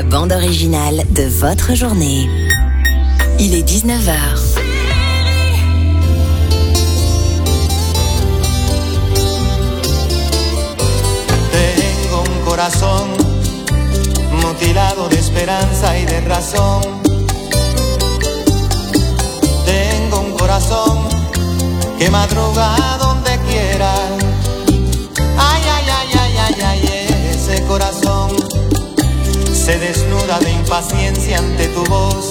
bande originale de votre journée. Il est 19h. Tengo un corazón mutilado de esperanza y de razón. Tengo un corazón que madruga donde quiera. Ay, ay, ay, ay, ay, ay, ese corazón se desnuda de impaciencia ante tu voz.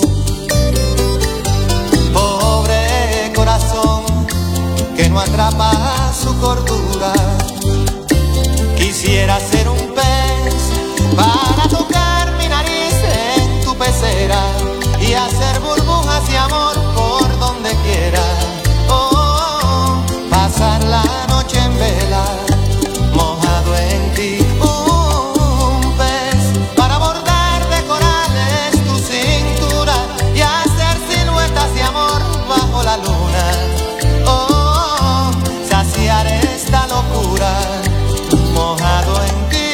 Pobre corazón que no atrapa su cordura. Quisiera ser un pez para tocar mi nariz en tu pecera y hacer burbujas de amor por donde quiera. Oh, pasar la noche en vela, mojado en ti. Un pez para bordar de corales tu cintura y hacer siluetas de amor bajo la luna. Oh, saciar esta locura, mojado en ti.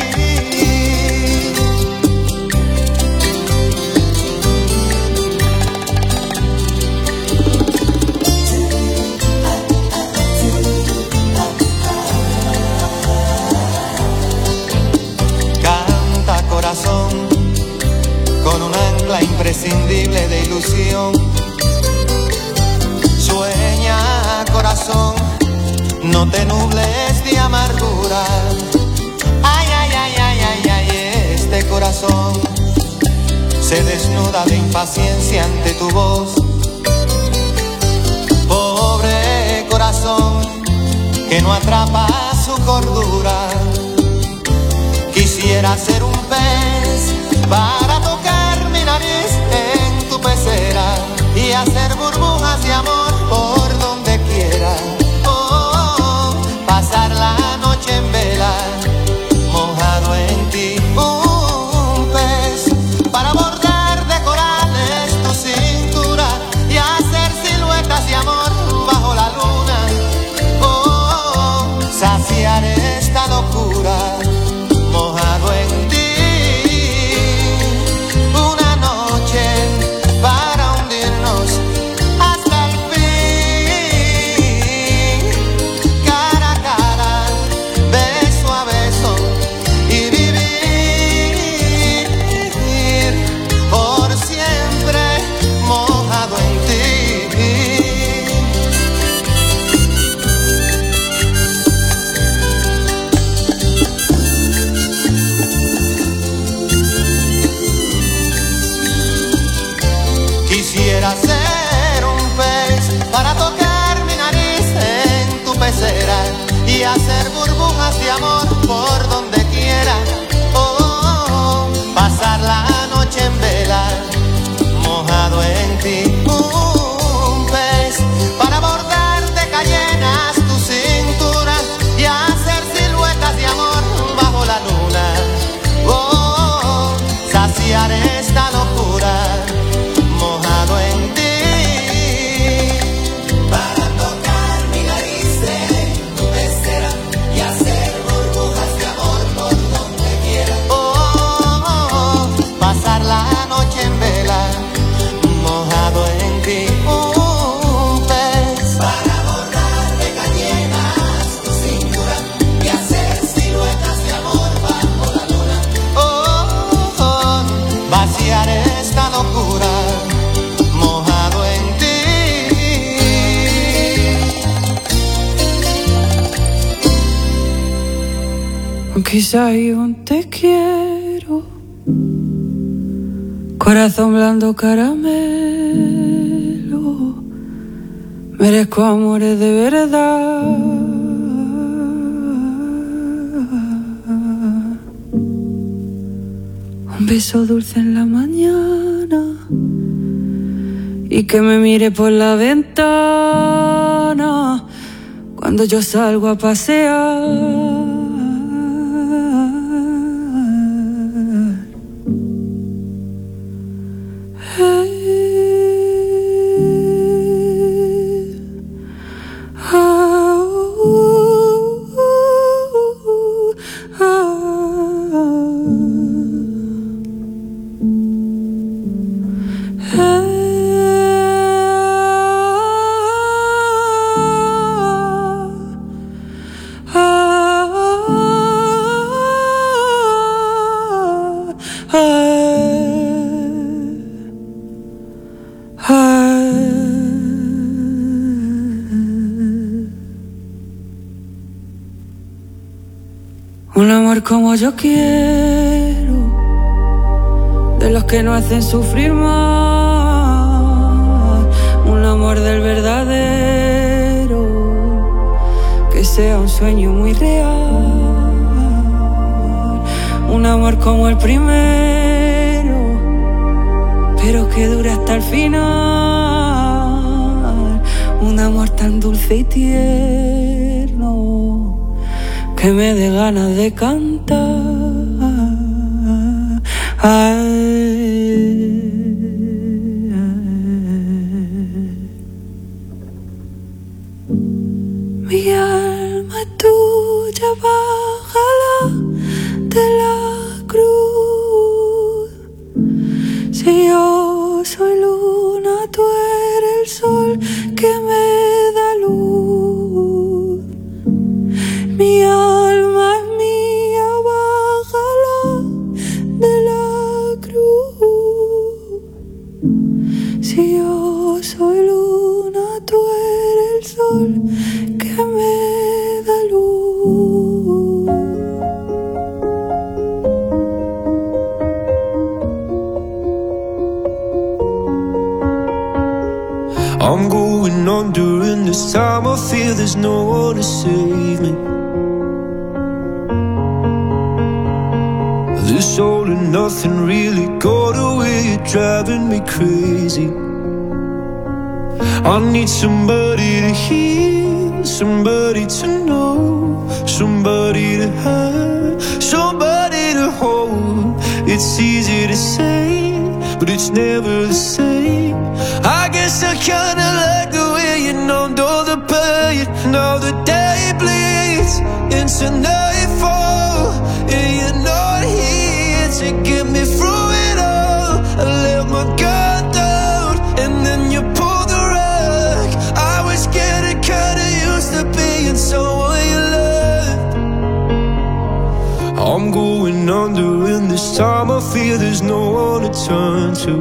Canta corazón con un ancla imprescindible de ilusión. Sueña corazón, no te nubles de amargura. Ay, ay, ay, ay, ay, ay, este corazón se desnuda de impaciencia ante tu voz. Pobre corazón que no atrapa su cordura. Quisiera ser un pez para tocar mi nariz en tu pecera y hacer burbujas de amor por donde quiera. Pasar la noche en vela, mojado en ti. Un pez para bordar de corales tu cintura y hacer siluetas de amor bajo la luna. Oh, saciar esta locura, mojado en ti. Una noche para hundirnos hasta el fin, cara a cara, beso a beso y vivir por siempre mojado en ti. Quisiera ser un pez para tocar mi nariz en tu pecera y hacer burbujas de amor por donde quiera. Oh, pasar la noche en vela, mojado en ti. Un pez para bordar de cayenas tu cintura y hacer siluetas de amor bajo la luna. Oh, saciar esta locura, mojado en ti. Para tocar mi nariz en tu pecera y hacer burbujas de amor por donde quiera. Oh, pasar la noche en vela, mojado en ti. Un pez para bordar de cayenas tu cintura y hacer siluetas de amor bajo la luna. Oh, vaciar esta locura, mojado en ti. Quizá hay un te quiero, corazón blando caramelo. Merezco amores de verdad. Un beso dulce en la mañana y que me mire por la ventana cuando yo salgo a pasear. amor como yo quiero, de los que no hacen sufrir más. Un amor del verdadero, que sea un sueño muy real. Un amor como el primero, pero que dure hasta el final. Un amor tan dulce y tierno, que me dé ganas de cantar. Mi alma es tuya, bájala de la cruz. Si yo soy luna, tú eres el sol que me da luz. Mi alma es mía, bájala de la cruz. Si yo soy luna, tú eres el sol que me da luz. I'm going under, and this time I feel there's no one to save me. This all and nothing really got away, you're driving me crazy. I need somebody to hear, somebody to know, somebody to have, somebody to hold. It's easy to say, but it's never the same. I guess I kinda like the way you numbed all the pain. Now the day bleeds into nightfall, and you're not here to get me through it all. I let my guard down, and then you pulled the rug. I was getting kinda used to being someone you loved. I'm going under, and this time I feel there's no one to turn to.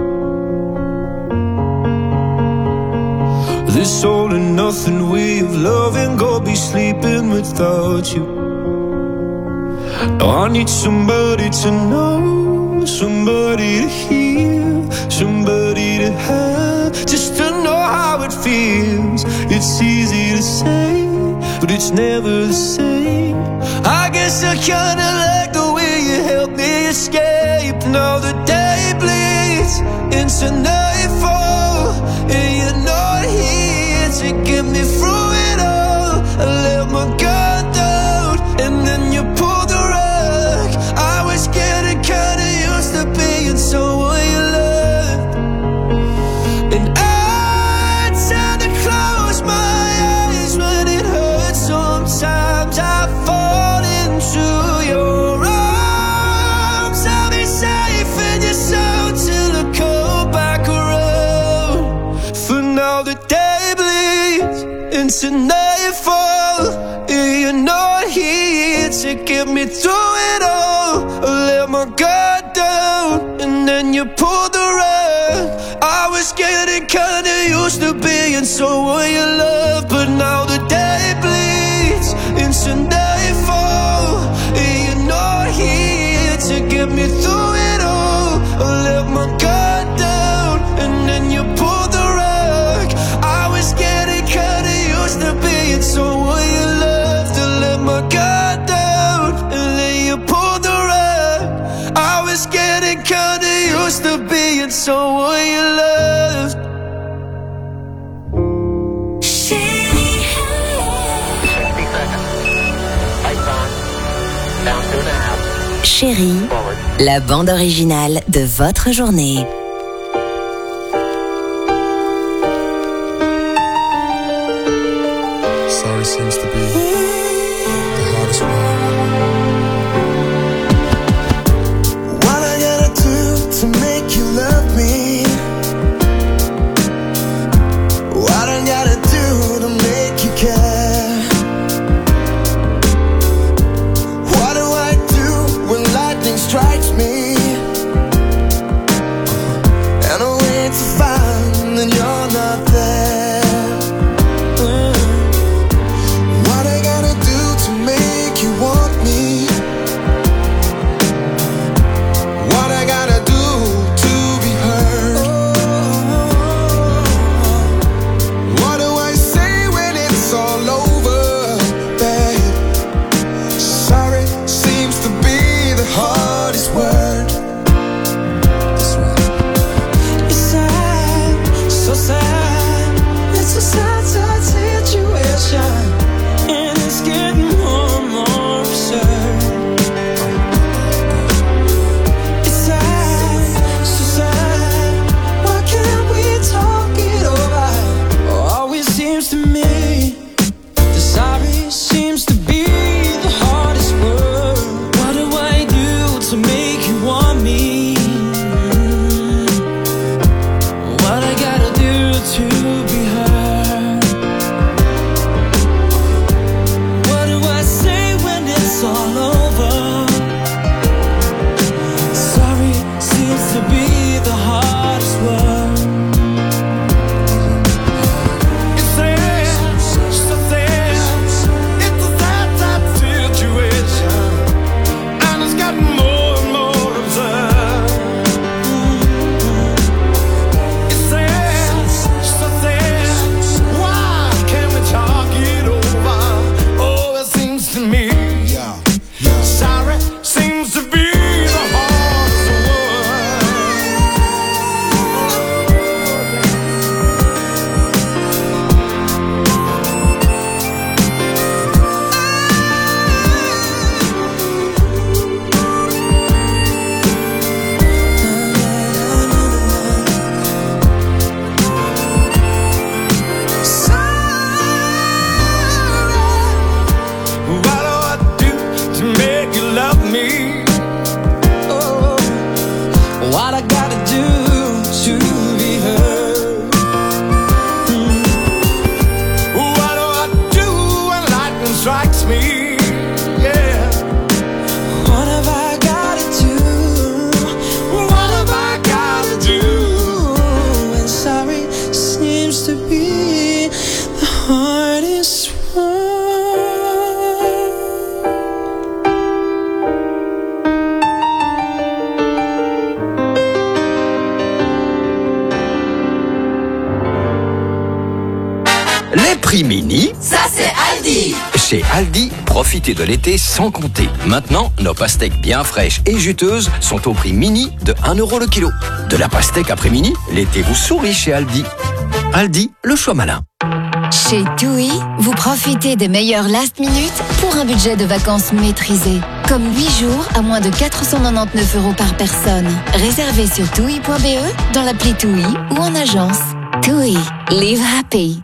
This all and nothing way of loving, go be sleeping without you. Now I need somebody to know, somebody to hear, somebody to have, just to know how it feels. It's easy to say, but it's never the same. I guess I kinda like the way you helped me escape. Now the day bleeds into nightfall, and you're not here to get me through it all. I let my guard down, and then you pulled the rug. I was getting kinda used to being someone you loved, and I tend to close my eyes when it hurts. Sometimes I fall into your arms. I'll be safe in your soul till I come back around. For now the day bleeds into nightfall, and you're not here to get me through it all. I let my guard down, and then you pulled the rug. I was getting kinda used to being someone you love, but now the day bleeds into nightfall, and you're not here to get me through it all. I let my guard down, and then you pulled the rug. I was getting kinda used to being someone you loved. To let my guard down, and then you pulled the rug. I was getting kinda used to being someone you loved. Chérie, la bande originale de votre journée. Sorry seems to be the hardest one. What I gotta do to make you love me? What I gotta do to make you care? What do I do when lightning strikes me? And I wait to find that you're not there. What I gotta do to make you want me? Les prix mini, Ça, c'est Aldi. chez Aldi, profitez de l'été sans compter. Maintenant, nos pastèques bien fraîches et juteuses sont au prix mini de 1 € le kilo. De la pastèque après mini, l'été vous sourit chez Aldi. Aldi, le choix malin. Chez TUI, vous profitez des meilleurs last minute pour un budget de vacances maîtrisé. Comme 8 jours à moins de 499 € par personne. Réservé sur TUI.be, dans l'appli TUI ou en agence. TUI, live happy.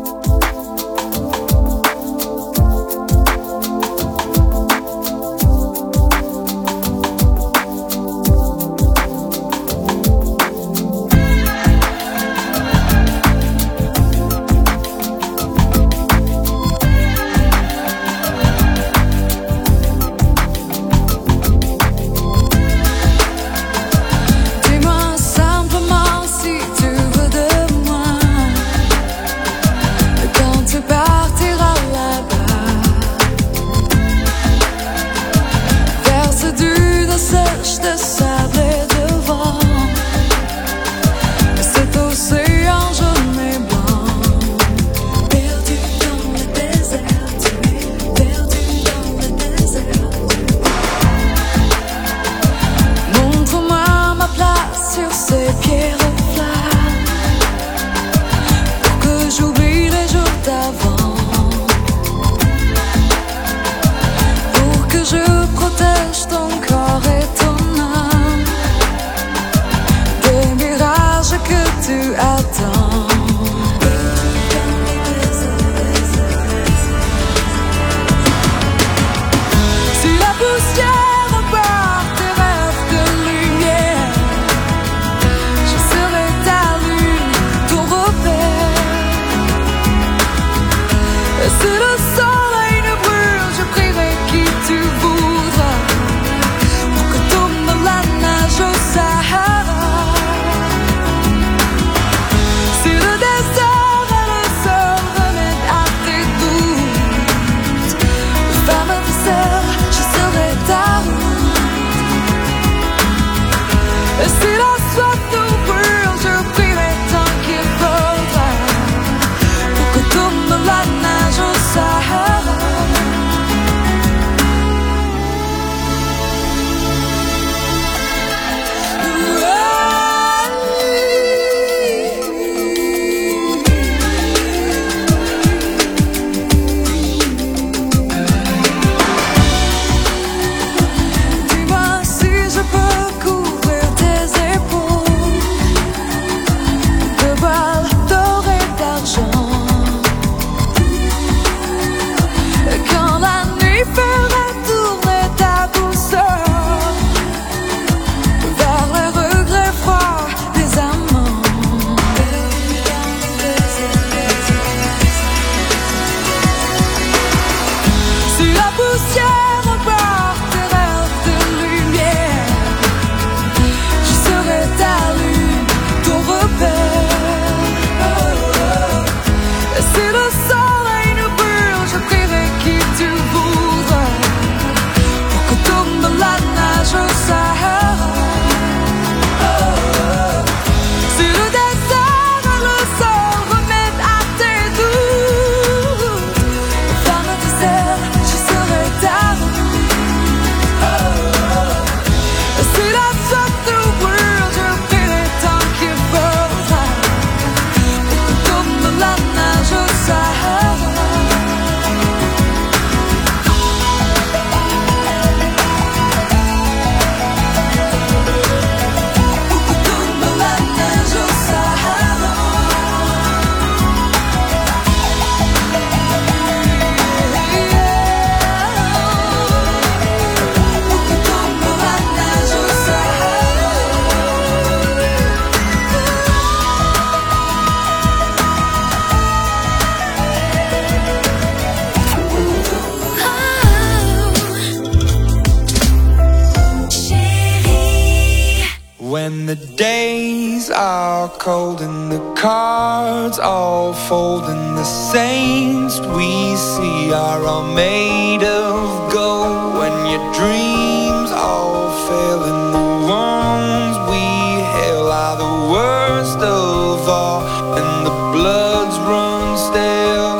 When the days are cold and the cards all fold and the saints we see are all made of gold, when your dreams all fail and the ones we hail are the worst of all and the bloods run stale,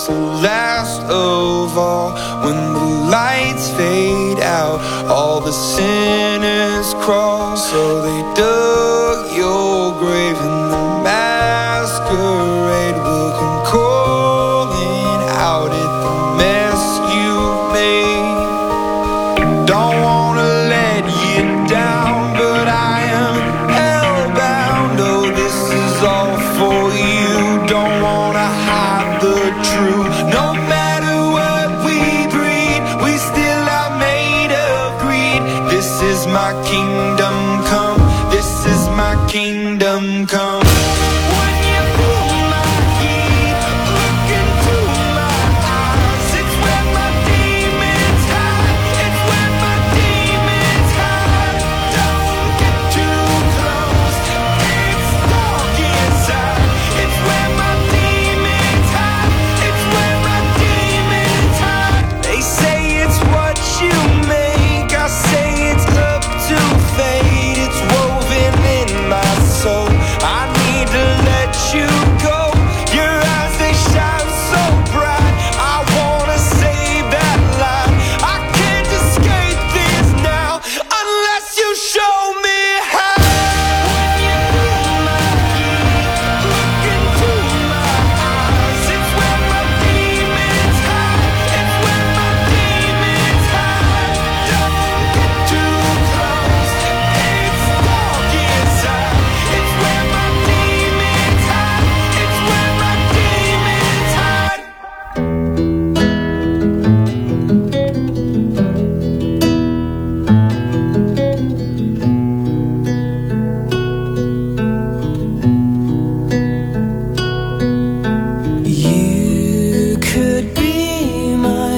it's the last of all. When the lights fade out, all the sinners crawl. So they dug your grave and the masquerade will come calling out at the mess you made. Don't wanna let you down, but I am hellbound. Oh, this is all for you. Don't wanna hide the truth. No matter what we breed, we still are made of greed. This is my kingdom come. This is my kingdom come. When you feel my heat, look into my eyes. It's where my demons hide. It's where my demons hide. Don't get too close. It's dark inside. It's where my demons hide. It's where my demons hide. They say it's what you make. I say it's up to fate. It's woven in my soul. I need to let you go. Your eyes, they shine so bright. I wanna save that light. I can't escape this now unless you show me how. When you feel my heat, look into my eyes. It's where my demons hide. It's where my demons hide. Don't get too close. It's dark inside. It's where my demons hide. It's where my demons hide. You could be my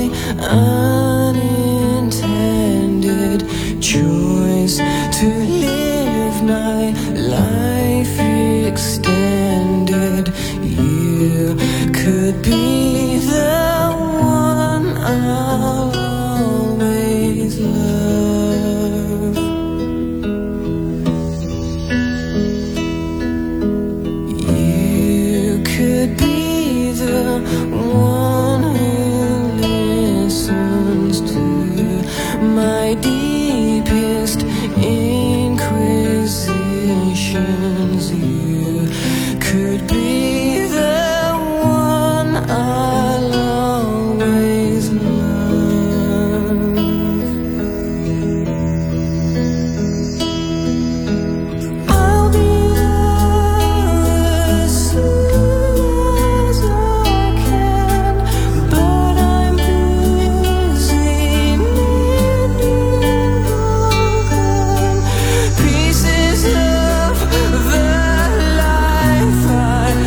unintended choice to live my life extended. You could be the one I'll always love. You could be the one who listens to my deepest inquisitions. You could be the one I'll always love. I'll be there as soon as I can, but I'm busy mending broken pieces of the life I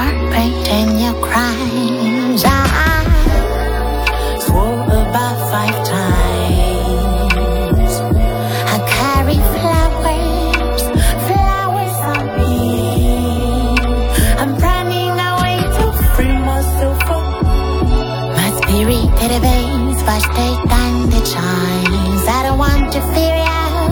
heartbreak and your crimes. I swore about 5 times. I carry flowers on me. I'm running away to free myself up. My spirit elevates, but they time the chimes. I don't want to fear you.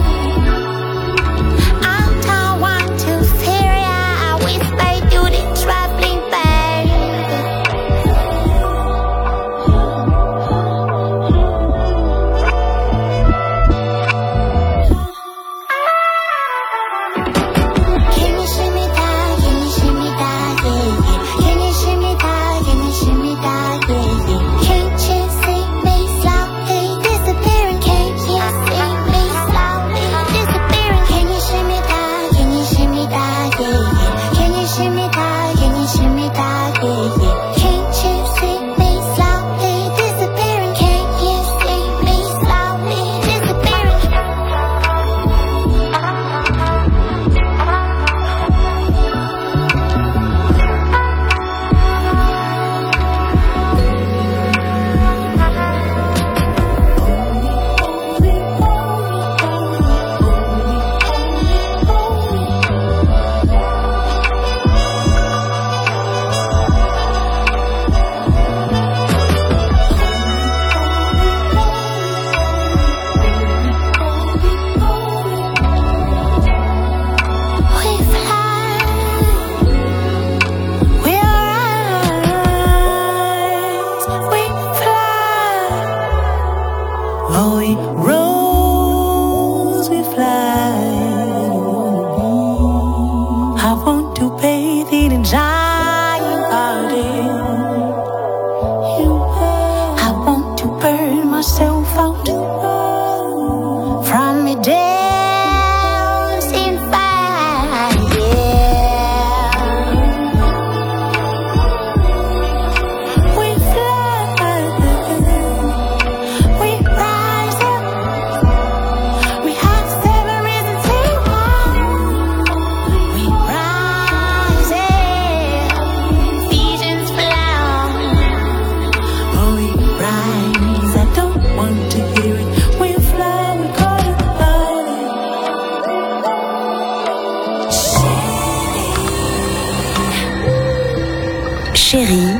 Chérie,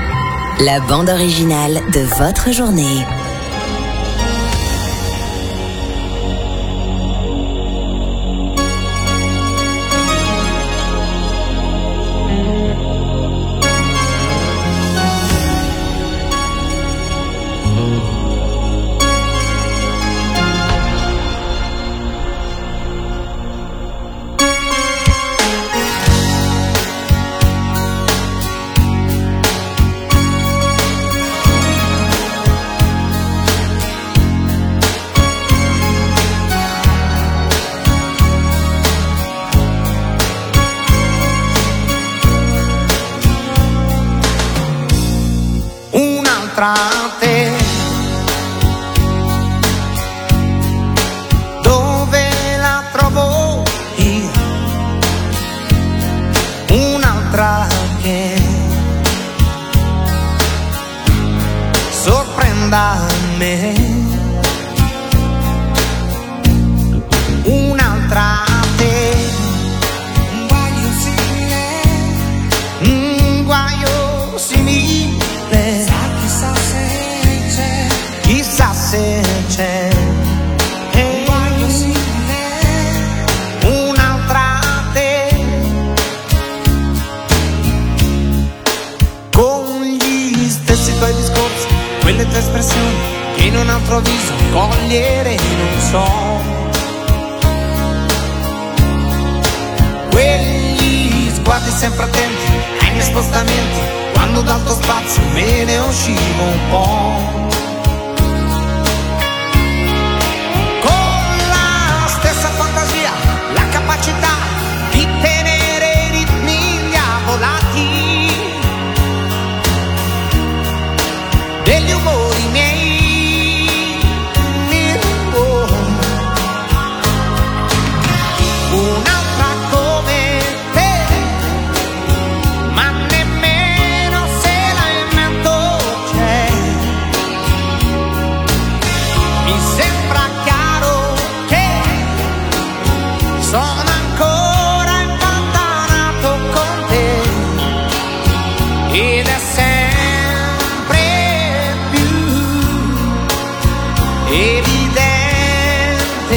la bande originale de votre journée. Te. Dove la trovo io? Un'altra che sorprenda me. Un'altra te. Un guaio simile. Un guaio simile. Chissà se c'è un'altra te, con gli stessi tuoi discorsi, quelle tue espressioni che in un altro viso cogliere non so, quegli sguardi sempre attenti ai miei spostamenti, quando dal tuo spazio me ne uscivo un po'. La capacità di tenere i ritmi avvolati degli umori miei. Un'altra come te, ma ne ed è sempre più evidente.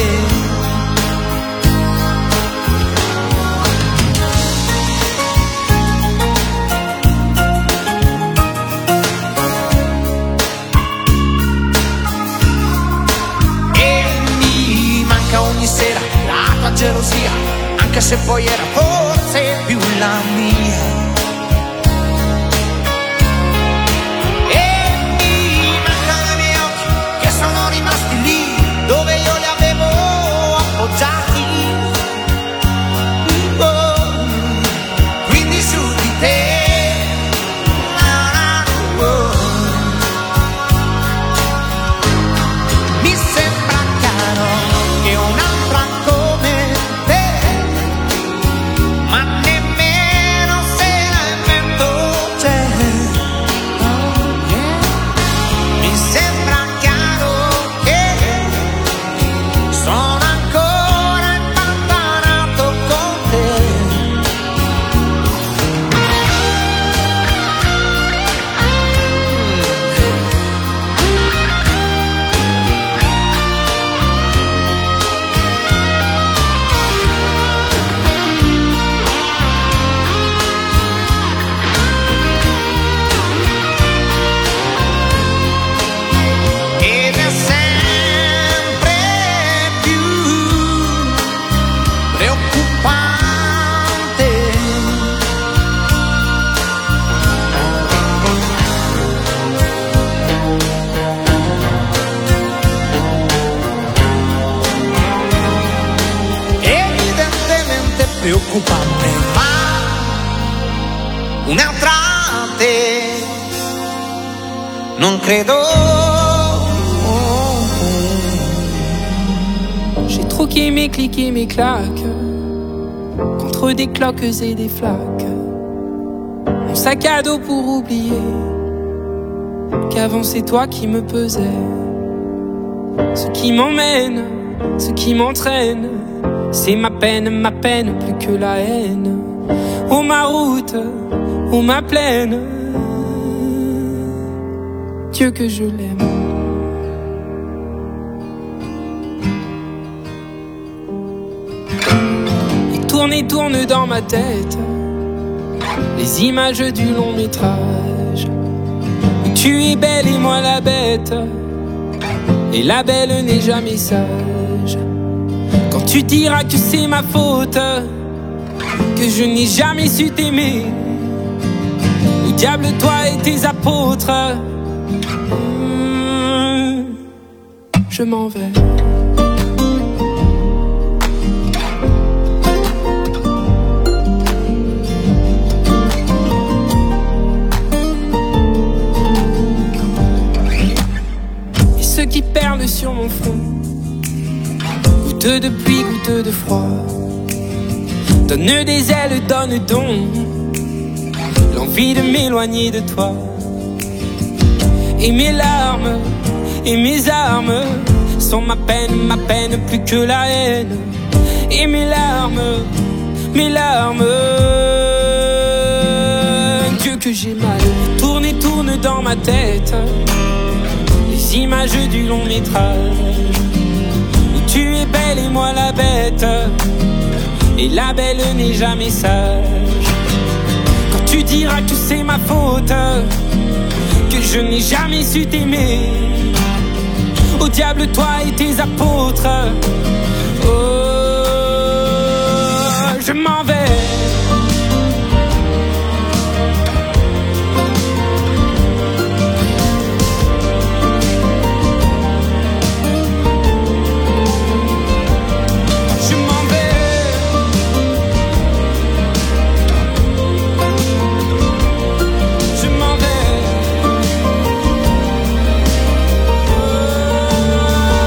E mi manca ogni sera la tua gelosia, anche se poi era forse più la mia. Dove io li avevo appoggiati, oh, quindi su di te, oh. Mi sembra chiaro che un'altra come te, ma nemmeno se la invento c'è, oh, yeah. Mi sembra chiaro che sono ancora impantanato con te. Ed è sempre più preoccupante. Evidentemente preoccupante, ma un'altra te non credo. J'ai troqué mes clics et mes claques contre des cloques et des flaques. Mon sac à dos pour oublier qu'avant c'est toi qui me pesais. Ce qui m'emmène, ce qui m'entraîne, c'est ma peine plus que la haine. Oh ma route, oh ma plaine, Dieu que je l'aime. Et tourne dans ma tête les images du long métrage. Tu es belle et moi la bête, et la belle n'est jamais sage. Quand tu diras que c'est ma faute, que je n'ai jamais su t'aimer, au diable toi et tes apôtres, je m'en vais. Qui perlent sur mon front, goutte de pluie, goutte de froid. Donne des ailes, donne donc l'envie de m'éloigner de toi. Et mes larmes et mes armes sont ma peine plus que la haine. Et mes larmes, Dieu que j'ai mal. Tourne et tourne dans ma tête les images du long métrage, où tu es belle et moi la bête, et la belle n'est jamais sage. Quand tu diras que c'est ma faute, que je n'ai jamais su t'aimer, au diable toi et tes apôtres, oh, je m'en vais.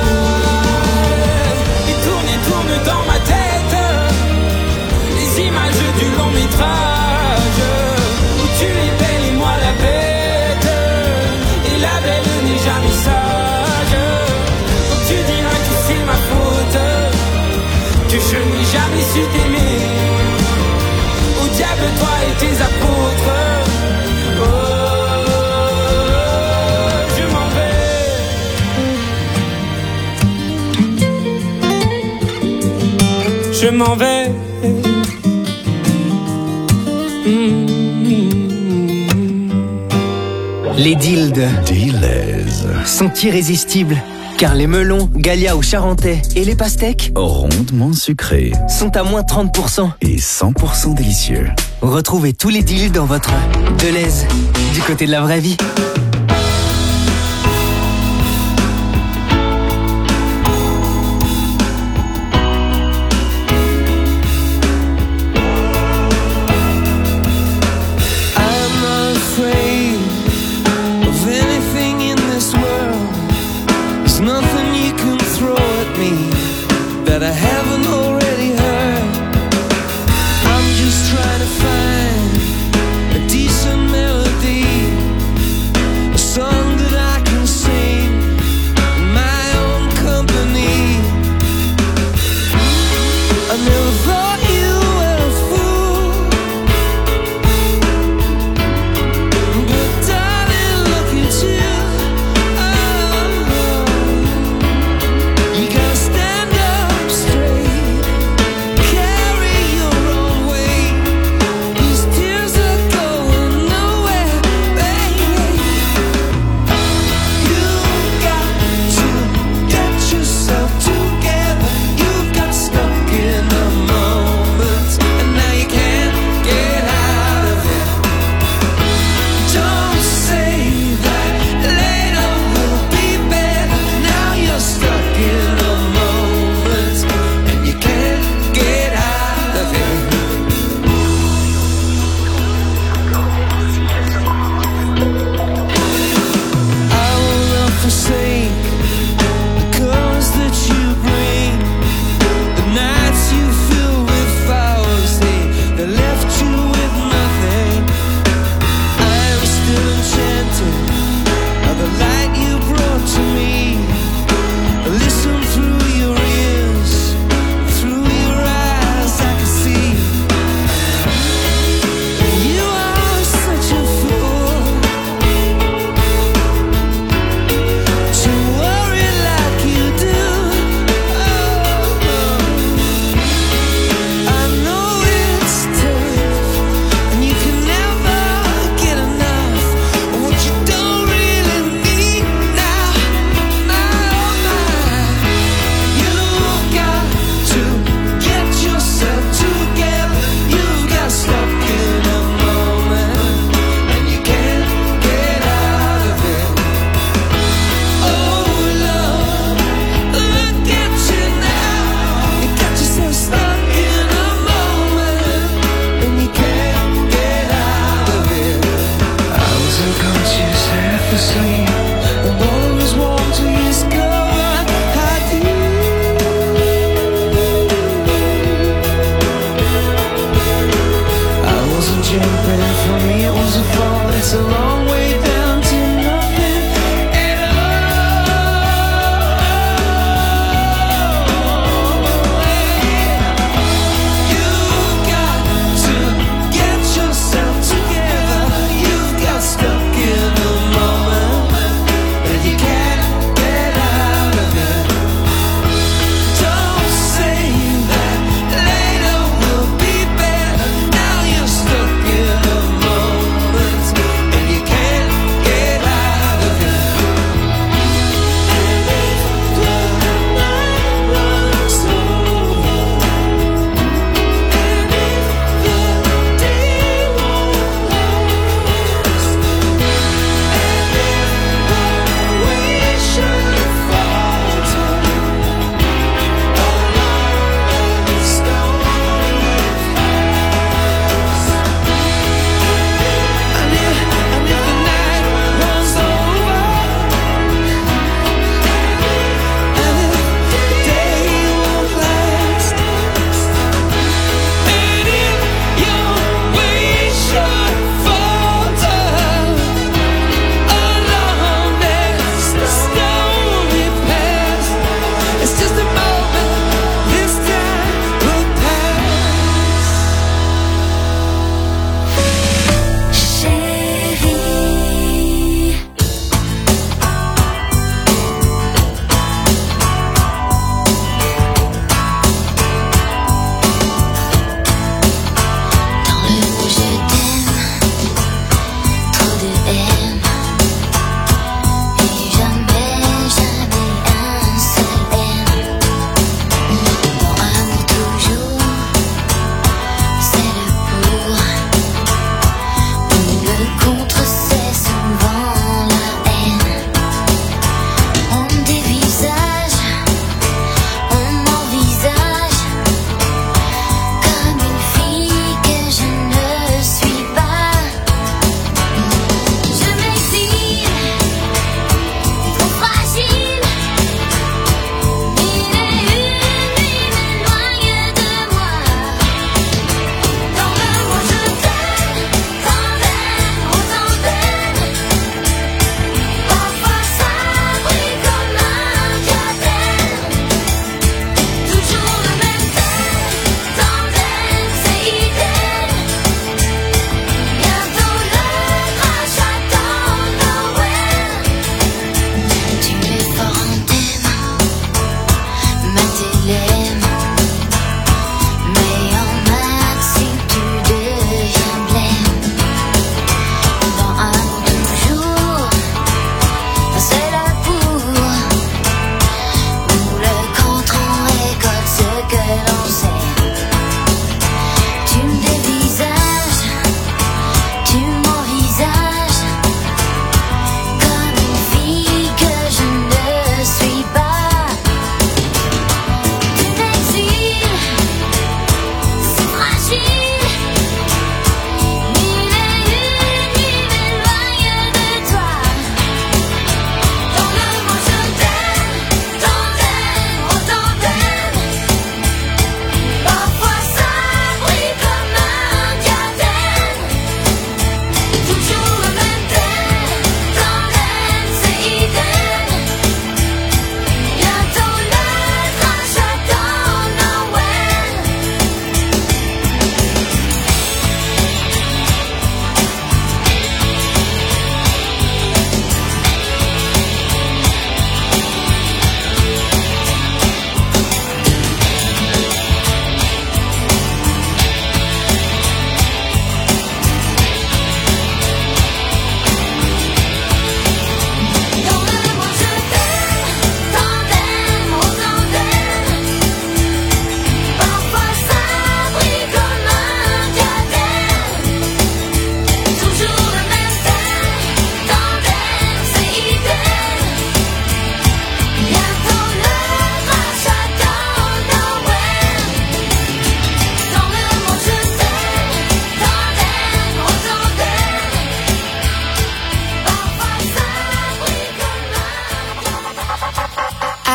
Dans ma tête, les images je m'en vais. Les dildes sont irrésistibles, car les melons, Galia ou Charentais et les pastèques, rondement sucrés, sont à moins 30%. et 100% délicieux. Retrouvez tous les deals dans votre Deleuze, du côté de la vraie vie. That I haven't already heard. I'm just trying to find a decent melody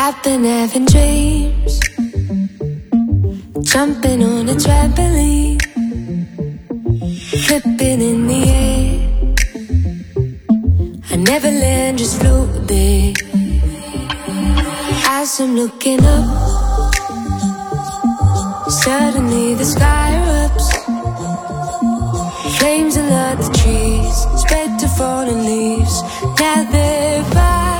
I've been having dreams, jumping on a trampoline, flipping in the air. I never land, just float there. As I'm looking up, suddenly the sky erupts. Flames alert the trees, spread to fallen leaves. Now they're by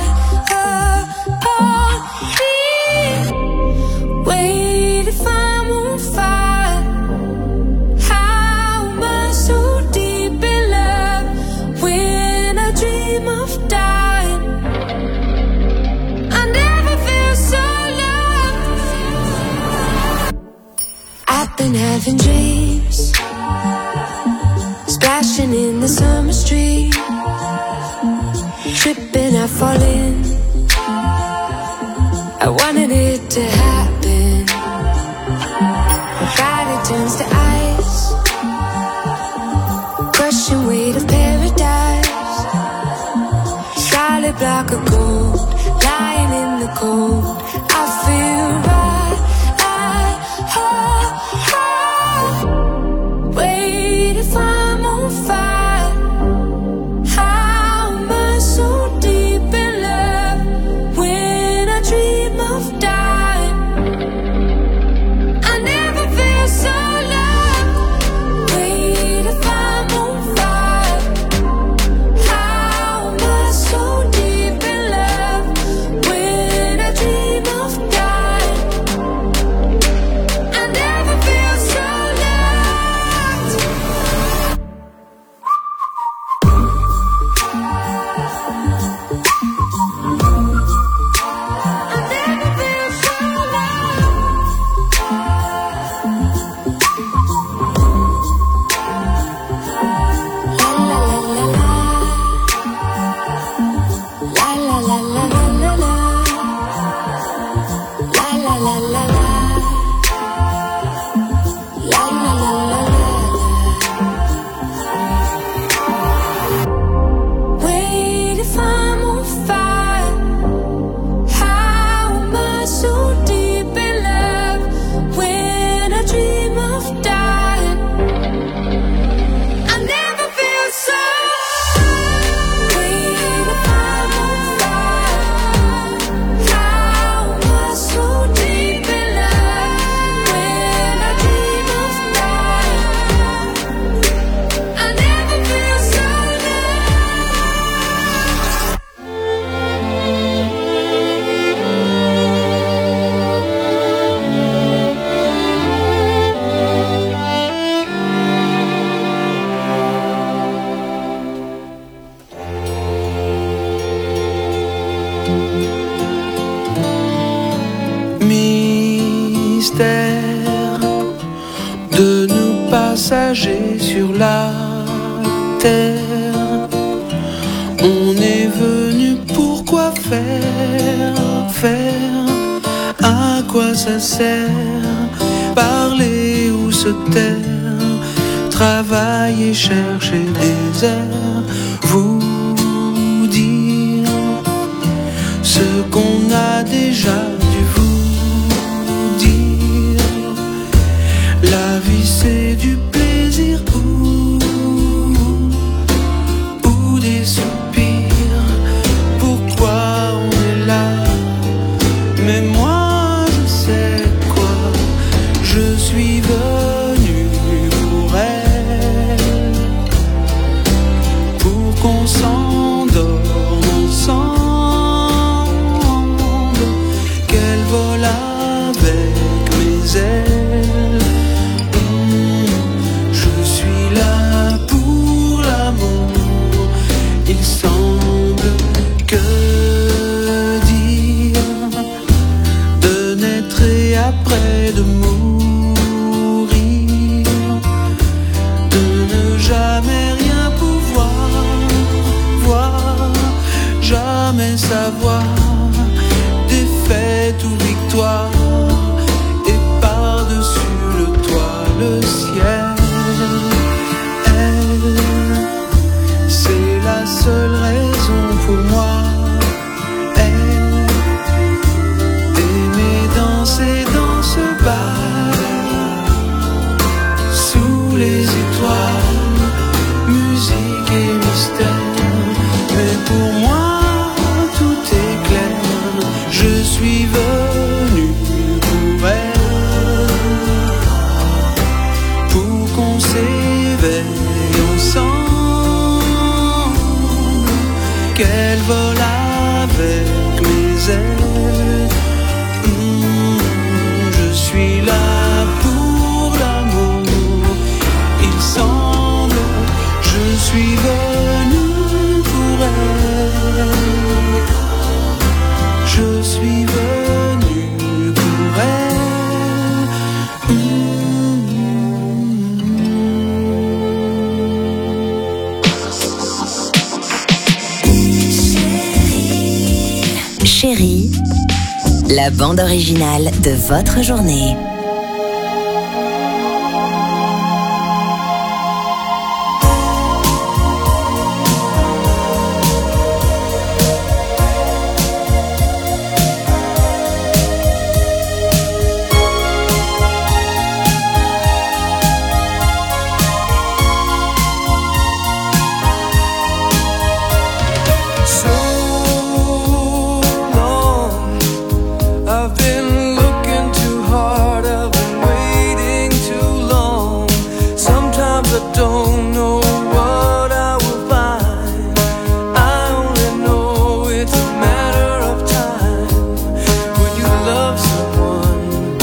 me. Wait if I'm on fire. How am I so deep in love when I dream of dying? I never feel so loved. I've been having dreams, splashing in the summer street, tripping, I fall in. I wanted it to happen. My body turns to ice, crushing weight of paradise. Solid block of gold, lying in the cold. I feel right. Wait if I'm on fire. How am I so deep in love when I dream of dying? I never feel so loved. Wait if I'm on fire. How am I so deep in love when I dream of dying? I never feel so loved. Wait if I'm on fire. How am I so deep in love when I dream of dying? I never feel so. Wait if I'm on fire. How am I so deep in love when I dream of dying? I never feel so loved. Mystère de nous passagers sur la terre. On est venu pourquoi faire, à quoi ça sert, parler ou se taire, travailler, chercher des airs, vous dire ce qu'on a déjà dû vous dire. La vie c'est du plaisir ou des soupirs. Pourquoi on est là? Mais moi je sais quoi. Je suis venu pour elle, pour qu'on s'endorme ensemble, qu'elle vole avec mes ailes. Je suis là pour l'amour. Il semble que dire de naître et après de mourir, de ne jamais rien pouvoir voir, jamais savoir, défaite ou victoire, et par-dessus le toit le ciel. Elle, c'est la seule raison pour moi. Elle, qu'elle vole avec mes ailes. Je suis là pour l'amour, il semble, je suis venu pour elle. Je suis venu pour elle. Chérie, la bande originale de votre journée. I've been looking too hard, I've been waiting too long. Sometimes I don't know what I will find. I only know it's a matter of time. When you love someone,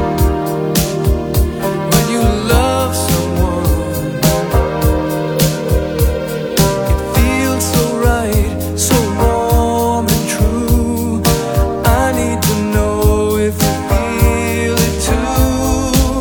when you love someone, it feels so right, so warm and true. I need to know if you feel it too.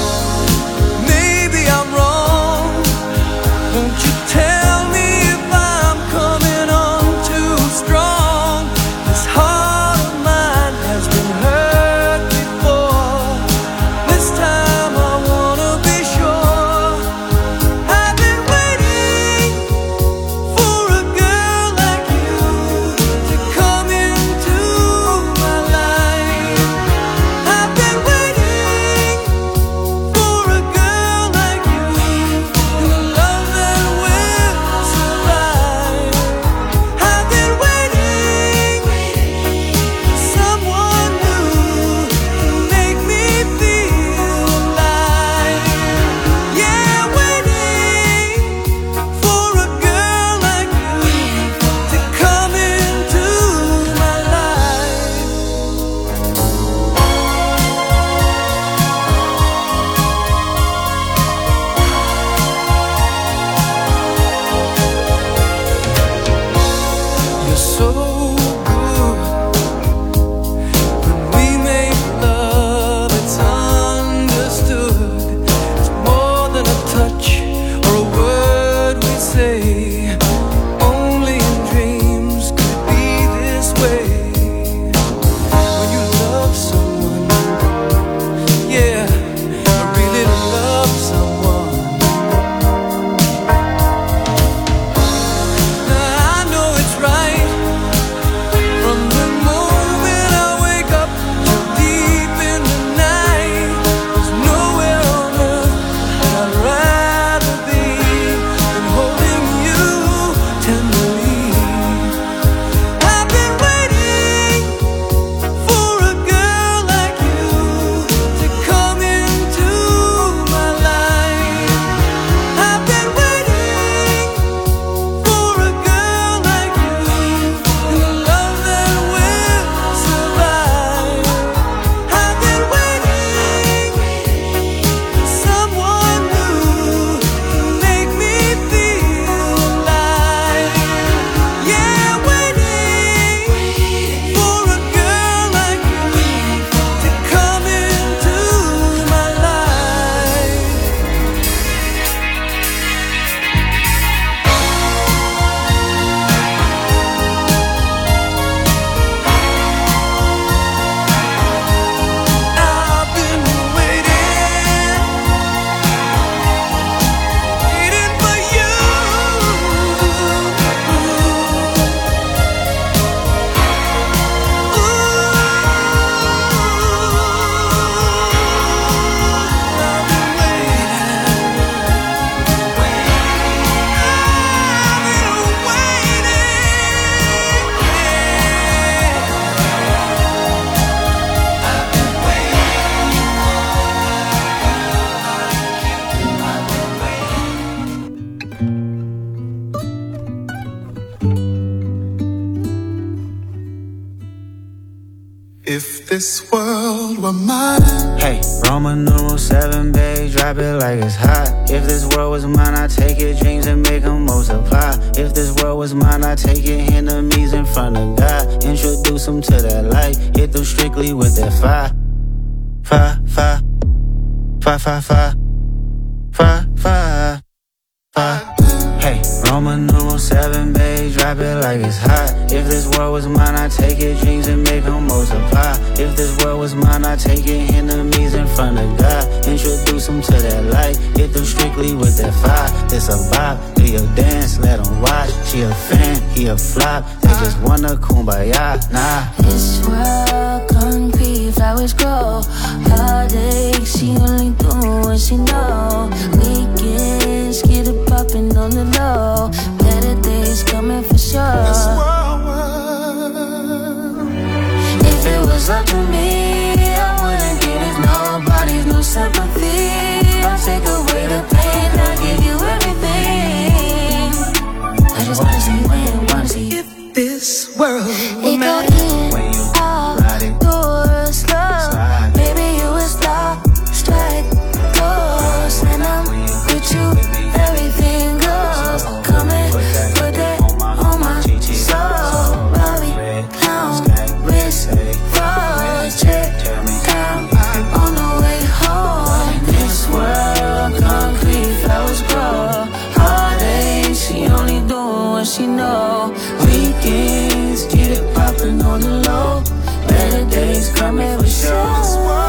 Maybe I'm wrong. Won't you tell me if I'm coming on too strong? This heart of mine has been hurt before. This time I wanna be sure. I've been waiting for a girl like you to come into my life. I've been waiting for a girl like you, and a love that will survive. I've been waiting for someone new to make me feel alive. Yeah, waiting for a girl like you to come into my life. You're so good. When we make love, it's understood. It's more than a touch or a word we say. Only in dreams could it be this way. When you love someone, yeah, I really love someone. Now I know it's right, If this world were mine. Hey, Roman numeral 7, babe, drop it like it's hot. If this world was mine, I'd take your dreams and make them multiply. If this world was mine, I'd take your enemies in front of God. Introduce them to that light, hit them strictly with that fire. Fire, fire, fire, fire, fire, fire, fire, fire. Hey, Roman numeral 7, babe, drop it like it's hot. If this world was mine, I'd take your dreams and make them multiply. If this world was mine, I'd take your enemies in front of God. Introduce them to that light, hit them strictly with that fire. It's a vibe, do your dance, let them watch. She a fan, he a flop, they just wanna kumbaya, nah. This world concrete, flowers grow. Heartaches, she only do what she know. Weekends, get it poppin' on the low. Better days coming for sure. If it was up to me, I wouldn't give it nobody's no sympathy. I'll take away the pain, I'll give you everything. I just wanna see when, wanna see if this world it go in, out, door, slow. Baby, you a star, strike, goes. And I'm with you, everything goes. Come and put that on my soul. Bobby, pound, wrist, froze, check, down, on the way home. This world, concrete, flowers grow. Heartache, she only doing what she know. Weekends, get it poppin' on the low. Better days coming for sure.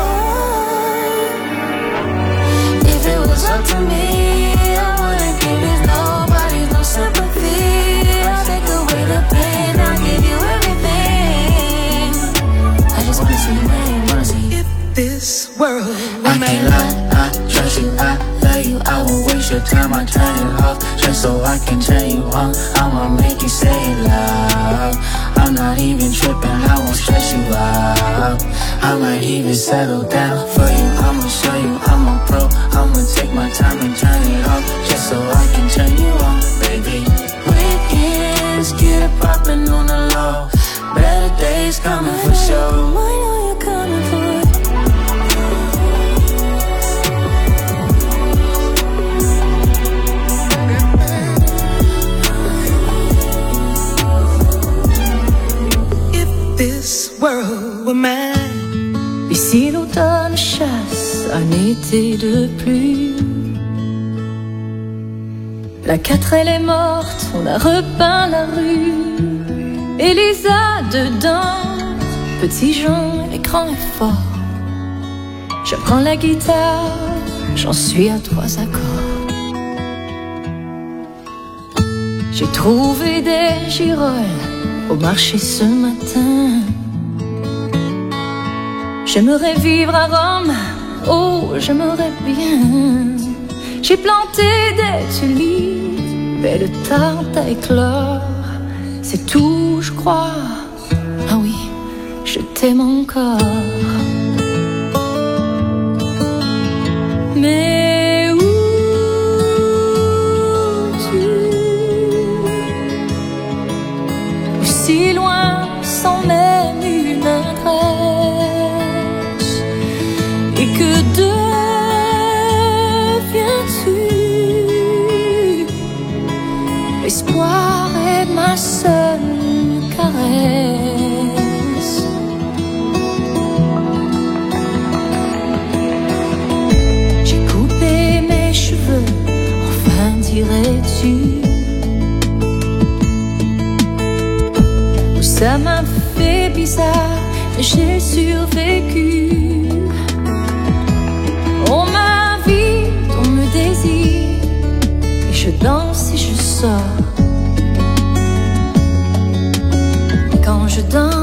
If it was up to me, I wouldn't give it nobody's no sympathy. I'll take away the pain, I'll give you everything. I just wanna see your name, wanna see if this world. I can't lie, I trust you, I love you. I won't waste your time, I turn it off just so I can turn you on. I'ma make you say it loud. I'm not even tripping, I won't stress you out. I might even settle down for you. I'ma show you I'm a pro. I'ma take my time and turn it off just so I can turn you on, baby. Weekends, get it poppin' on the low. Better days coming for sure. I know you're coming for it. This world were mine. Puis si l'automne chasse un été de pluie, la 4 est morte, on a repeint la rue. Elisa dedans, petit Jean, l'écran est fort. Je prends la guitare, j'en suis à 3 accords. J'ai trouvé des girolles au marché ce matin. J'aimerais vivre à Rome, oh j'aimerais bien. J'ai planté des tulipes et le tarde à éclore. C'est tout je crois, ah oui, je t'aime encore. Mais où tu, si loin sans même une adresse, et que deviens-tu? L'espoir est ma seule caresse. J'ai coupé mes cheveux, enfin dirais-tu? Ça m'a fait bizarre, mais j'ai survécu. On m'invite, on me désire, et je danse et je sors. Et quand je danse,